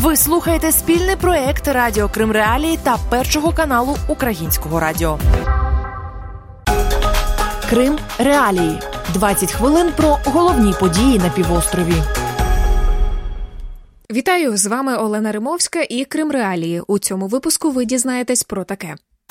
Ви слухаєте спільний проєкт Радіо Крим Реалії та Першого каналу Українського радіо. Крим Реалії. 20 хвилин про головні події на півострові. Вітаю, з вами Олена Римовська і Крим Реалії. У цьому випуску ви дізнаєтесь про таке.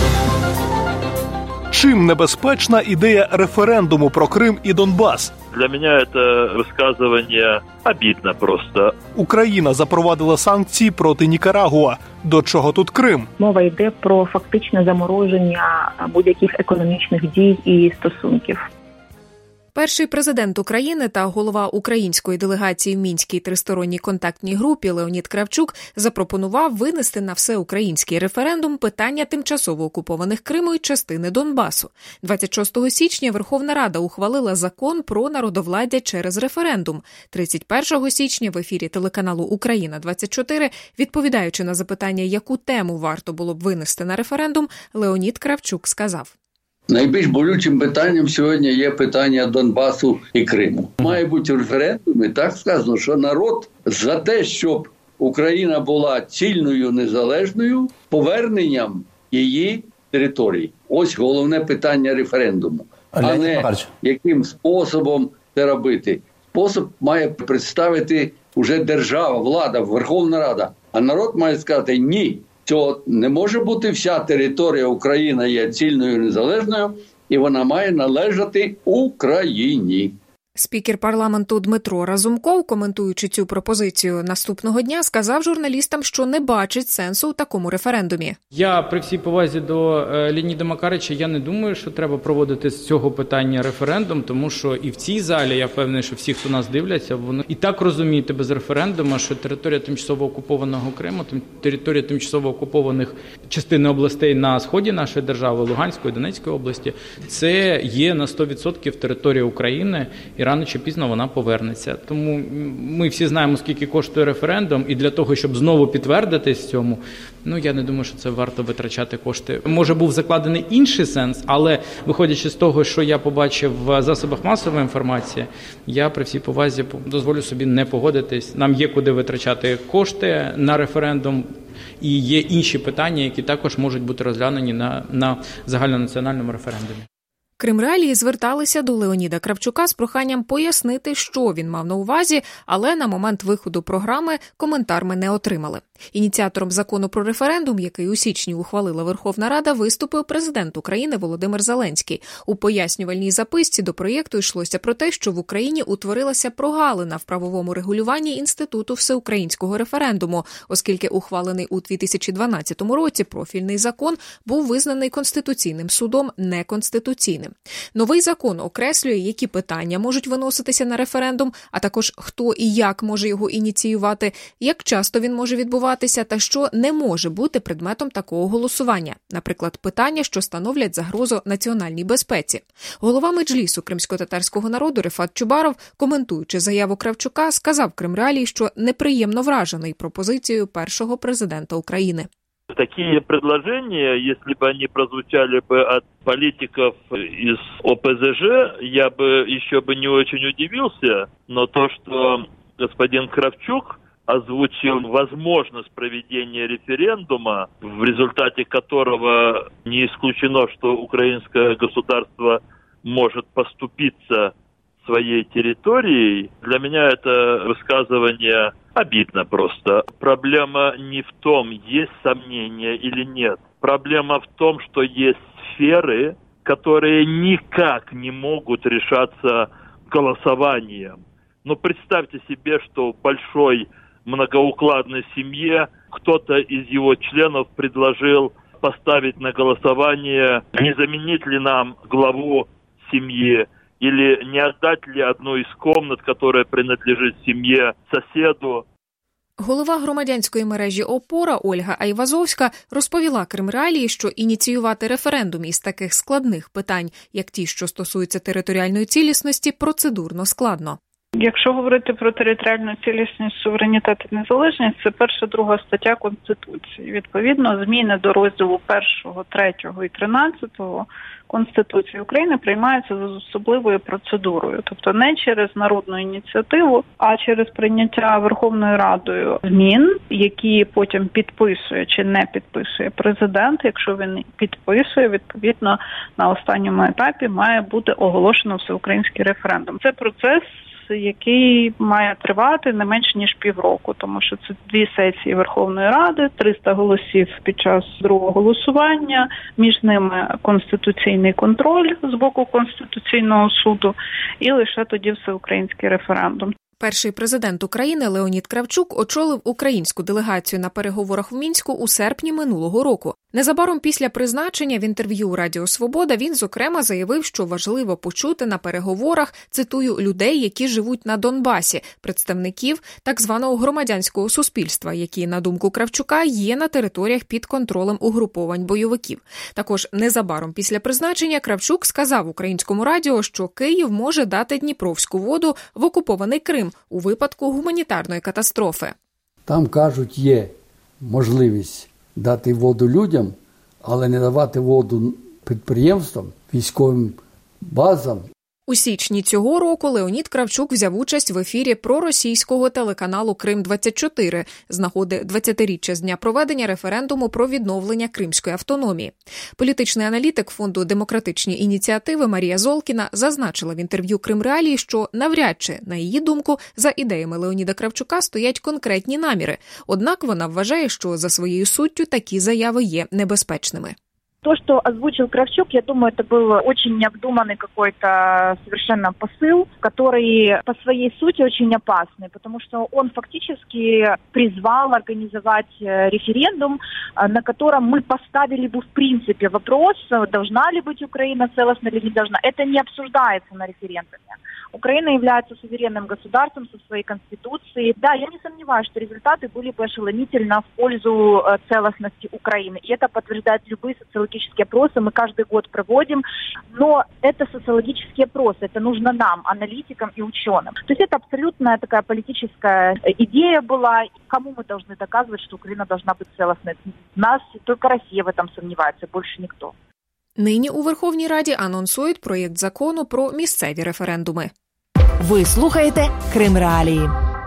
Чим небезпечна ідея референдуму про Крим і Донбас? Для меня это высказывание обидно просто. Україна запровадила санкції проти Нікарагуа. До чого тут Крим? Мова йде про фактичне замороження будь-яких економічних дій і стосунків. Перший президент України та голова української делегації в Мінській тристоронній контактній групі Леонід Кравчук запропонував винести на всеукраїнський референдум питання тимчасово окупованих Криму і частини Донбасу. 26 січня Верховна Рада ухвалила закон про народовладдя через референдум. 31 січня в ефірі телеканалу «Україна-24», відповідаючи на запитання, яку тему варто було б винести на референдум, Леонід Кравчук сказав: найбільш болючим питанням сьогодні є питання Донбасу і Криму. Має бути референдум, і так сказано, що народ за те, щоб Україна була цільною, незалежною, поверненням її територій. Ось головне питання референдуму. А не яким способом це робити. Спосіб має представити вже держава, влада, Верховна Рада. А народ має сказати «ні». Цього не може бути, вся територія України є цільною, незалежною, і вона має належати Україні. Спікер парламенту Дмитро Разумков, коментуючи цю пропозицію наступного дня, сказав журналістам, що не бачить сенсу у такому референдумі. Я, при всій повазі до Леоніда Макарича, я не думаю, що треба проводити з цього питання референдум, тому що і в цій залі, я впевнений, що всі, хто нас дивляться, вони і так розуміють без референдуму, що територія тимчасово окупованого Криму, територія тимчасово окупованих частин областей на сході нашої держави, Луганської, Донецької області, це є на 100% територія України, і рано чи пізно вона повернеться. Тому ми всі знаємо, скільки коштує референдум, і для того, щоб знову підтвердитись цьому, я не думаю, що це варто витрачати кошти. Може, був закладений інший сенс, але виходячи з того, що я побачив в засобах масової інформації, я при всій повазі дозволю собі не погодитись. Нам є куди витрачати кошти на референдум, і є інші питання, які також можуть бути розглянені на загальнонаціональному референдумі. Крим Реалії зверталися до Леоніда Кравчука з проханням пояснити, що він мав на увазі, але на момент виходу програми коментар ми не отримали. Ініціатором закону про референдум, який у січні ухвалила Верховна Рада, виступив президент України Володимир Зеленський. У пояснювальній записці до проєкту йшлося про те, що в Україні утворилася прогалина в правовому регулюванні інституту всеукраїнського референдуму, оскільки ухвалений у 2012 році профільний закон був визнаний Конституційним судом неконституційним. Новий закон окреслює, які питання можуть виноситися на референдум, а також хто і як може його ініціювати, як часто він може відбуватися та що не може бути предметом такого голосування. Наприклад, питання, що становлять загрозу національній безпеці. Голова Меджлісу кримськотатарського народу Рефат Чубаров, коментуючи заяву Кравчука, сказав Крим Реалії, що неприємно вражений пропозицією першого президента України. Такие предложения, если бы они прозвучали бы от политиков из ОПЗЖ, я бы еще не очень удивился, но то, что господин Кравчук озвучил возможность проведения референдума, в результате которого не исключено, что украинское государство может поступиться своей территорией, для меня это высказывание обидно просто. Проблема не в том, есть сомнения или нет. Проблема в том, что есть сферы, которые никак не могут решаться голосованием. Но представьте себе, что в большой многоукладной семье кто-то из его членов предложил поставить на голосование, не заменить ли нам главу семьи, или не отдать ли одну из комнат, которая принадлежит семье, соседу. Голова громадянської мережі «Опора» Ольга Айвазовська розповіла Крим Реалії, що ініціювати референдум із таких складних питань, як ті, що стосуються територіальної цілісності, процедурно складно. Якщо говорити про територіальну цілісність, суверенітет і незалежність, це 1-2 стаття Конституції. Відповідно, зміни до розділу 1, 3 і 13 Конституції України приймаються за особливою процедурою. Тобто не через народну ініціативу, а через прийняття Верховною Радою змін, які потім підписує чи не підписує президент. Якщо він підписує, відповідно, на останньому етапі має бути оголошено всеукраїнський референдум. Це процес, який має тривати не менш ніж півроку, тому що це 2 сесії Верховної Ради, 300 голосів під час другого голосування, між ними конституційний контроль з боку Конституційного суду і лише тоді всеукраїнський референдум. Перший президент України Леонід Кравчук очолив українську делегацію на переговорах в Мінську у серпні минулого року. Незабаром після призначення в інтерв'ю у Радіо Свобода він, зокрема, заявив, що важливо почути на переговорах, цитую, людей, які живуть на Донбасі, представників так званого громадянського суспільства, які, на думку Кравчука, є на територіях під контролем угруповань бойовиків. Також незабаром після призначення Кравчук сказав українському радіо, що Київ може дати Дніпровську воду в окупований Крим у випадку гуманітарної катастрофи. Там, кажуть, є можливість дати воду людям, але не давати воду підприємствам, військовим базам. У січні цього року Леонід Кравчук взяв участь в ефірі проросійського телеканалу «Крим-24» з нагоди 20-річчя з дня проведення референдуму про відновлення Кримської автономії. Політичний аналітик Фонду демократичні ініціативи Марія Золкіна зазначила в інтерв'ю «Крим-Реалії», що навряд чи, на її думку, за ідеями Леоніда Кравчука стоять конкретні наміри. Однак вона вважає, що за своєю суттю такі заяви є небезпечними. То, что озвучил Кравчук, я думаю, это был очень необдуманный какой-то совершенно посыл, который по своей сути очень опасный, потому что он фактически призвал организовать референдум, на котором мы поставили бы в принципе вопрос, должна ли быть Украина целостна или не должна. Это не обсуждается на референдуме. Украина является суверенным государством со своей конституцией. Да, я не сомневаюсь, что результаты были бы ошеломительно в пользу целостности Украины. И это подтверждают любые социологические опросы. Мы каждый год проводим. Но это социологические опросы. Это нужно нам, аналитикам и ученым. То есть это абсолютно такая политическая идея была. Кому мы должны доказывать, что Украина должна быть целостной? Нас только Россия в этом сомневается, больше никто. Нині у Верховній Раді анонсують проєкт закону про місцеві референдуми. Ви слухаєте Крим-Реалії.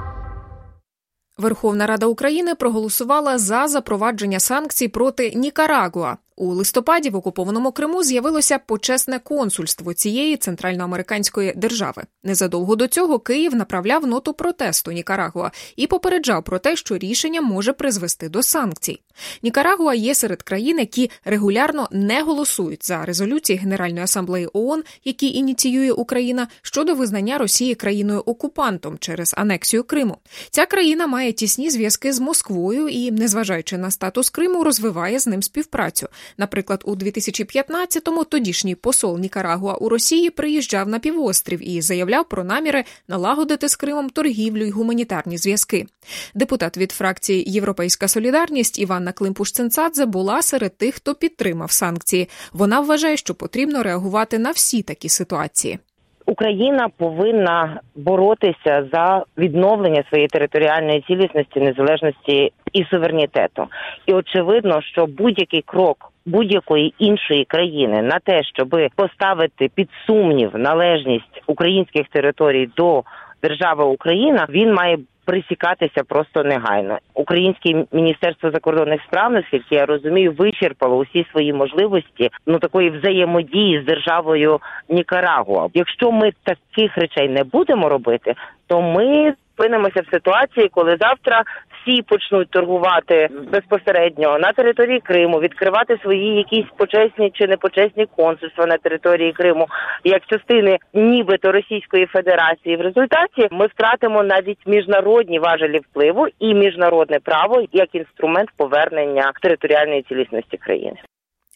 Верховна Рада України проголосувала за запровадження санкцій проти Нікарагуа. У листопаді в окупованому Криму з'явилося почесне консульство цієї центральноамериканської держави. Незадовго до цього Київ направляв ноту протесту Нікарагуа і попереджав про те, що рішення може призвести до санкцій. Нікарагуа є серед країн, які регулярно не голосують за резолюції Генеральної асамблеї ООН, які ініціює Україна, щодо визнання Росії країною-окупантом через анексію Криму. Ця країна має тісні зв'язки з Москвою і, незважаючи на статус Криму, розвиває з ним співпрацю. Наприклад, у 2015-му тодішній посол Нікарагуа у Росії приїжджав на півострів і заявляв про наміри налагодити з Кримом торгівлю й гуманітарні зв'язки. Депутат від фракції «Європейська солідарність» Іванна Климпуш-Цинцадзе була серед тих, хто підтримав санкції. Вона вважає, що потрібно реагувати на всі такі ситуації. Україна повинна боротися за відновлення своєї територіальної цілісності, незалежності і суверенітету. І очевидно, що будь-який крок будь-якої іншої країни на те, щоб поставити під сумнів належність українських територій до держави Україна, він має присікатися просто негайно. Українське Міністерство закордонних справ, наскільки я розумію, вичерпало усі свої можливості такої взаємодії з державою Нікарагуа. Якщо ми таких речей не будемо робити, то ми опинимося в ситуації, коли завтра всі почнуть торгувати безпосередньо на території Криму, відкривати свої якісь почесні чи непочесні консульства на території Криму, як частини нібито Російської Федерації. В результаті ми втратимо навіть міжнародні важелі впливу і міжнародне право як інструмент повернення територіальної цілісності країни.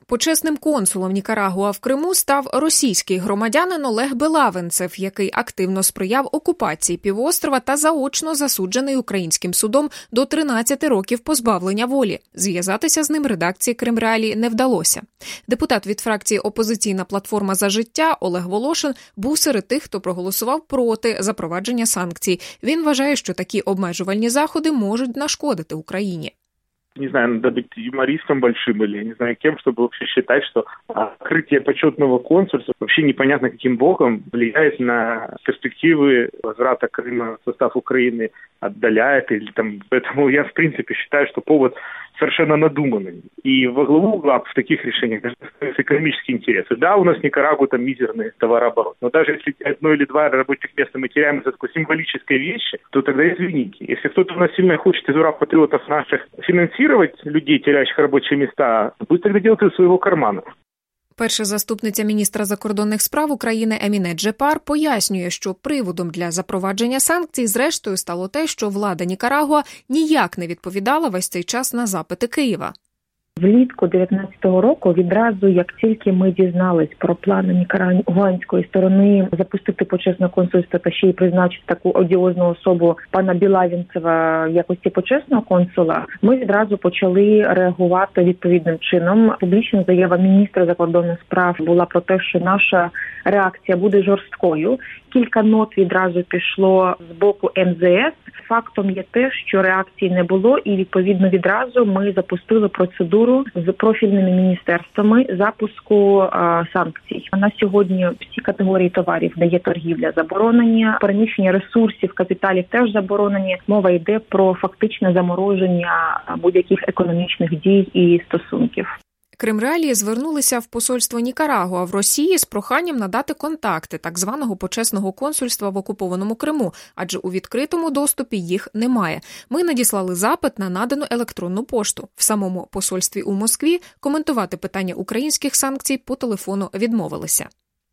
Почесним консулом Нікарагуа в Криму став російський громадянин Олег Белавинцев, який активно сприяв окупації півострова та заочно засуджений українським судом до 13 років позбавлення волі. Зв'язатися з ним редакції «Кримреалії» не вдалося. Депутат від фракції «Опозиційна платформа за життя» Олег Волошин був серед тих, хто проголосував проти запровадження санкцій. Він вважає, що такі обмежувальні заходи можуть нашкодити Україні. Не знаю, надо быть юмористом большим или не знаю кем, чтобы вообще считать, что открытие почетного консульства вообще непонятно каким боком влияет на перспективы возврата Крыма в состав Украины, отдаляет или там. Поэтому я в принципе считаю, что повод совершенно надуманный. И во главу угла в таких решениях даже экономические интересы. Да, у нас Никарагуа там мизерный товарооборот, но даже если одно или два рабочих места мы теряем из-за такой символической вещи, то тогда извините. Если кто-то у нас сильно хочет из ура-патриотов наших финансировать людей, теряющих рабочие места, пусть тогда делает из своего кармана. Перша заступниця міністра закордонних справ України Еміне Джепар пояснює, що приводом для запровадження санкцій зрештою стало те, що влада Нікарагуа ніяк не відповідала весь цей час на запити Києва. Влітку 19-го року, відразу, як тільки ми дізнались про плани нікарагуанської сторони запустити почесне консульство та ще й призначити таку одіозну особу пана Білавінцева в якості почесного консула, ми відразу почали реагувати відповідним чином. Публічна заява міністра закордонних справ була про те, що наша реакція буде жорсткою. Кілька нот відразу пішло з боку МЗС. Фактом є те, що реакції не було, і відповідно відразу ми запустили процедуру з профільними міністерствами запуску санкцій. На сьогодні всі категорії товарів, де є торгівля, заборонені, переміщення ресурсів, капіталів теж заборонені. Мова йде про фактичне замороження будь-яких економічних дій і стосунків. Кримреалії звернулися в посольство Нікарагуа в Росії з проханням надати контакти так званого почесного консульства в окупованому Криму, адже у відкритому доступі їх немає. Ми надіслали запит на надану електронну пошту. В самому посольстві у Москві коментувати питання українських санкцій по телефону відмовилися.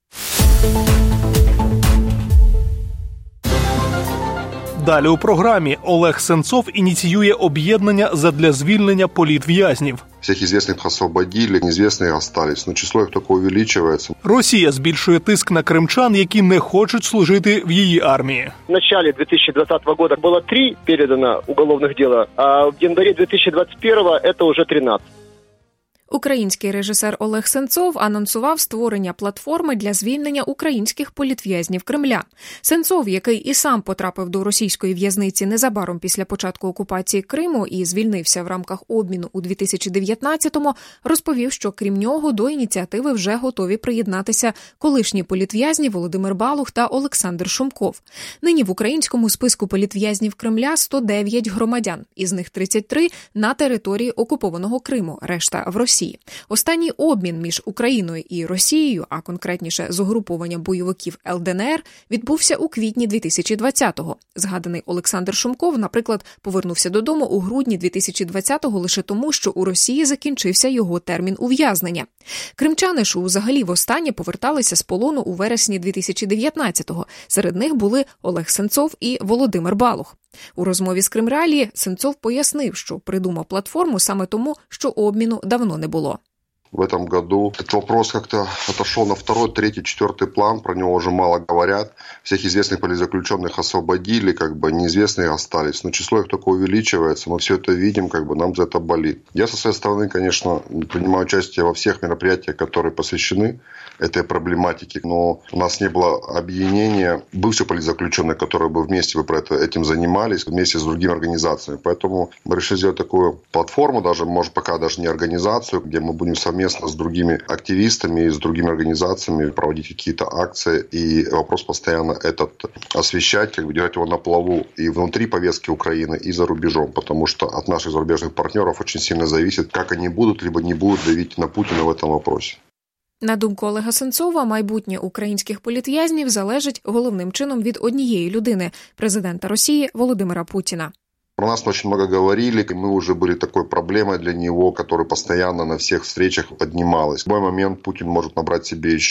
Далі у програмі Олег Сенцов ініціює об'єднання задля звільнення політв'язнів. Всіх известных освободили, неизвестные остались, но число їх тільки увеличується. Росія збільшує тиск на кримчан, які не хочуть служити в її армії. В начале 2020 года было 3 передано уголовных дела, а в январе 2021 это уже 13. Український режисер Олег Сенцов анонсував створення платформи для звільнення українських політв'язнів Кремля. Сенцов, який і сам потрапив до російської в'язниці незабаром після початку окупації Криму і звільнився в рамках обміну у 2019-му, розповів, що крім нього до ініціативи вже готові приєднатися колишні політв'язні Володимир Балух та Олександр Шумков. Нині в українському списку політв'язнів Кремля 109 громадян, із них 33 на території окупованого Криму, решта в Росії. Останній обмін між Україною і Росією, а конкретніше з угрупованням бойовиків ЛДНР, відбувся у квітні 2020-го. Згаданий Олександр Шумков, наприклад, повернувся додому у грудні 2020-го лише тому, що у Росії закінчився його термін ув'язнення. Кримчани ж взагалі востаннє поверталися з полону у вересні 2019-го. Серед них були Олег Сенцов і Володимир Балух. У розмові з Кримреалії Сенцов пояснив, що придумав платформу саме тому, що обміну давно не було. В этом году этот вопрос как-то отошел на второй, третий, четвертый план, про него уже мало говорят. Всех известных политзаключенных освободили, неизвестные остались, но число их только увеличивается, мы все это видим, нам за это болит. Я со своей стороны, конечно, принимаю участие во всех мероприятиях, которые посвящены этой проблематике, но у нас не было объединения бывших политзаключенных, которые бы вместе этим занимались, вместе с другими организациями. Поэтому мы решили сделать такую платформу, пока даже не организацию, где мы будем совместно с другими активистами и с другими организациями проводить какие-то акции и вопрос постоянно этот освещать, держать его на плаву и внутри повестки Украины, и за рубежом, потому что от наших зарубежных партнеров очень сильно зависит, как они будут, либо не будут давить на Путина в этом вопросе. На думку Олега Сенцова, майбутнє українських політв'язнів залежить головним чином від однієї людини – президента Росії Володимира Путіна. Про нас очень много говорили, мы уже были такой проблемой для него, которая постоянно на всех встречах поднималась. В любой момент Путин может набрать себе еще.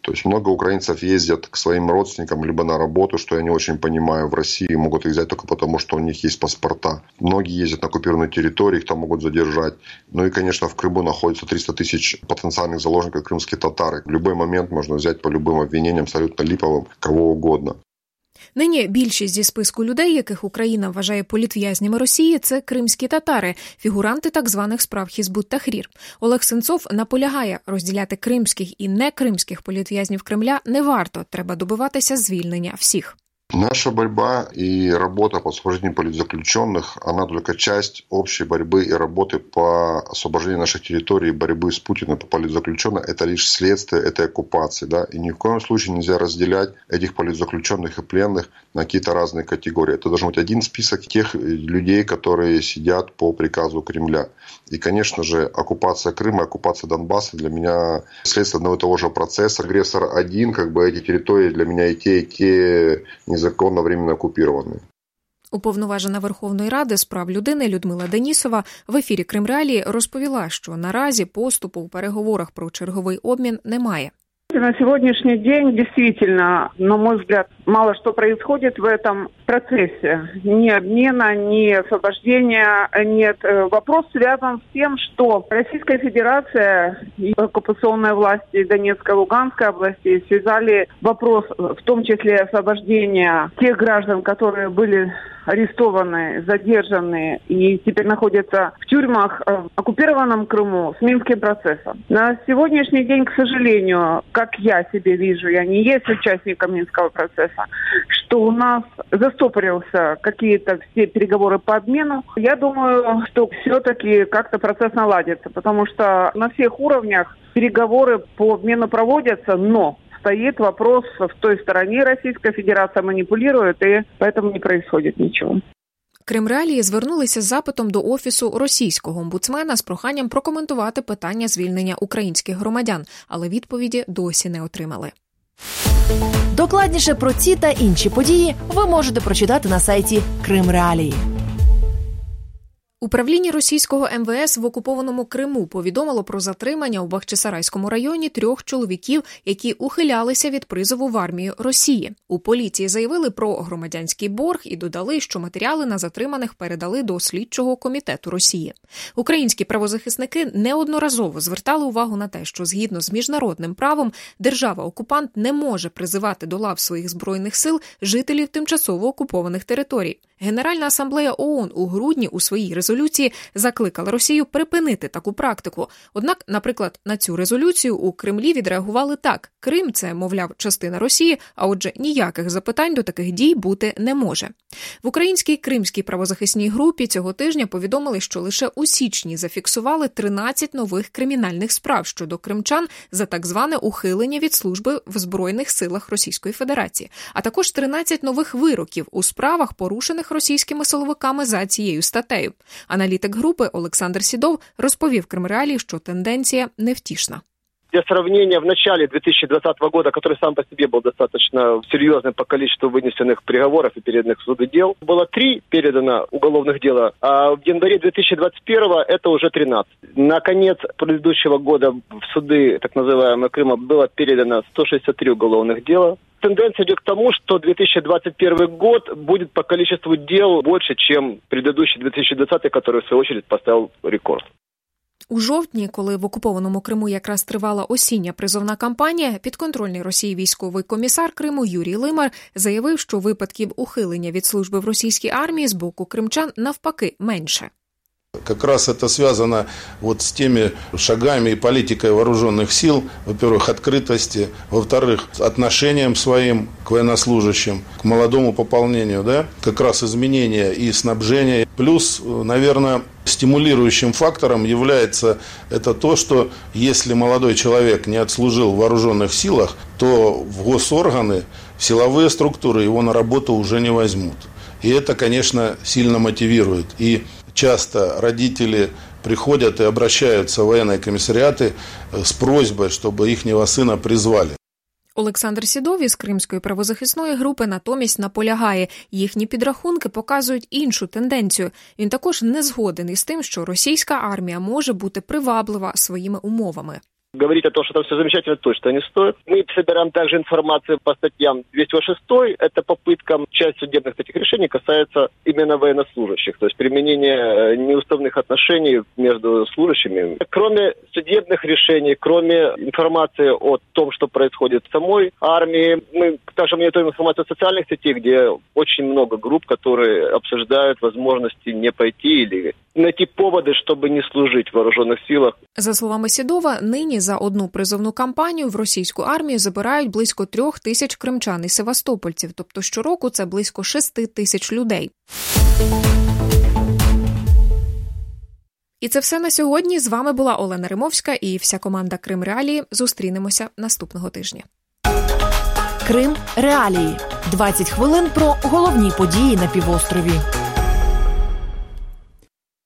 То есть много украинцев ездят к своим родственникам либо на работу, что я не очень понимаю, в России могут их взять только потому, что у них есть паспорта. Многие ездят на оккупированной территории, их там могут задержать. Ну и, конечно, в Крыму находится 300 тысяч потенциальных заложников крымские татары. В любой момент можно взять по любым обвинениям, абсолютно липовым, кого угодно. Нині більшість зі списку людей, яких Україна вважає політв'язнями Росії, це кримські татари, фігуранти так званих справ Хізбут-Тахрір. Олег Сенцов наполягає, розділяти кримських і некримських політв'язнів Кремля не варто, треба добиватися звільнення всіх. Наша борьба и работа по освобождению политзаключенных, она только часть общей борьбы и работы по освобождению наших территорий, борьбы с Путиным по политзаключенным. Это лишь следствие этой оккупации. Да? И ни в коем случае нельзя разделять этих политзаключенных и пленных на какие-то разные категории. Это должен быть один список тех людей, которые сидят по приказу Кремля. И, конечно же, оккупация Крыма, оккупация Донбасса для меня следствие одного и того же процесса. Агрессор один, эти территории для меня и те незаконно временно оккупированы. Уповноважена Верховної Ради з прав людини Людмила Денісова в ефірі Кримреалії розповіла, що наразі поступу у переговорах про черговий обмін немає. На сегодняшний день действительно, на мой взгляд, мало что происходит в этом процессе. Ни обмена, ни освобождения нет. Вопрос связан с тем, что Российская Федерация и оккупационные власти Донецкой и Луганской областей связали вопрос, в том числе освобождения тех граждан, которые были арестованы, задержаны и теперь находятся в тюрьмах в оккупированном Крыму с Минским процессом. На сегодняшний день, к сожалению, как я себе вижу, я не есть участником Минского процесса, что у нас застопорился какие-то все переговоры по обмену. Я думаю, что все-таки как-то процесс наладится, потому что на всех уровнях переговоры по обмену проводятся, но стоит вопрос в той стороне, Российская Федерация манипулирует, и поэтому не происходит ничего. Кримреалії звернулися з запитом до Офісу російського омбудсмена з проханням прокоментувати питання звільнення українських громадян, але відповіді досі не отримали. Докладніше про ці та інші події ви можете прочитати на сайті Кримреалії. Управління російського МВС в окупованому Криму повідомило про затримання у Бахчисарайському районі 3 чоловіків, які ухилялися від призову в армію Росії. У поліції заявили про громадянський борг і додали, що матеріали на затриманих передали до слідчого комітету Росії. Українські правозахисники неодноразово звертали увагу на те, що згідно з міжнародним правом держава-окупант не може призивати до лав своїх збройних сил жителів тимчасово окупованих територій. Генеральна асамблея ООН у грудні у своїй резолюції закликала Росію припинити таку практику. Однак, наприклад, на цю резолюцію у Кремлі відреагували так. Крим – це, мовляв, частина Росії, а отже, ніяких запитань до таких дій бути не може. В українській кримській правозахисній групі цього тижня повідомили, що лише у січні зафіксували 13 нових кримінальних справ щодо кримчан за так зване ухилення від служби в Збройних силах Російської Федерації, а також 13 нових вироків у справах, порушених російськими силовиками за цією статтею. Аналітик групи Олександр Сідов розповів Кримреалії, що тенденція невтішна. Для сравнения, в начале 2020 года, который сам по себе был достаточно серьезным по количеству вынесенных приговоров и переданных в суды дел, было 3 передано уголовных дела, а в январе 2021 это уже 13. На конец предыдущего года в суды так называемого Крыма было передано 163 уголовных дела. Тенденция идет к тому, что 2021 год будет по количеству дел больше, чем предыдущий 2020, который, в свою очередь, поставил рекорд. У жовтні, коли в окупованому Криму якраз тривала осіння призовна кампанія, підконтрольний Росії військовий комісар Криму Юрій Лимар заявив, що випадків ухилення від служби в російській армії з боку кримчан навпаки менше. Как раз это связано вот с теми шагами и политикой вооруженных сил, во-первых, открытости, во-вторых, отношением своим к военнослужащим, к молодому пополнению, да, как раз изменения и снабжения. Плюс, наверное, стимулирующим фактором является это то, что если молодой человек не отслужил в вооруженных силах, то в госорганы, в силовые структуры его на работу уже не возьмут. И это, конечно, сильно мотивирует. И часто родители приходят и обращаются в военные комиссариаты с просьбой, чтобы ихнего сына призвали. Олександр Сідов із Кримської правозахисної групи натомість наполягає, їхні підрахунки показують іншу тенденцію. Він також не згоден із тим, що російська армія може бути приваблива своїми умовами. Говорить о том, что там все замечательно, точно не стоит. Мы собираем также информацию по статьям 206. Это попытка, часть судебных таких решений касается именно военнослужащих, то есть применение неуставных отношений между служащими. Кроме судебных решений, кроме информации о том, что происходит в самой армии, мы также мониторим информацию в социальных сетях, где очень много групп, которые обсуждают возможности не пойти или найти поводи, щоб не служити в вооружених силах. За словами Сідова, нині за одну призовну кампанію в російську армію забирають близько 3 тисяч кримчан і севастопольців, тобто щороку це близько 6 тисяч людей. І це все на сьогодні. З вами була Олена Римовська і вся команда Крим Реалії. Зустрінемося наступного тижня. Крим Реалії. 20 хвилин про головні події на півострові.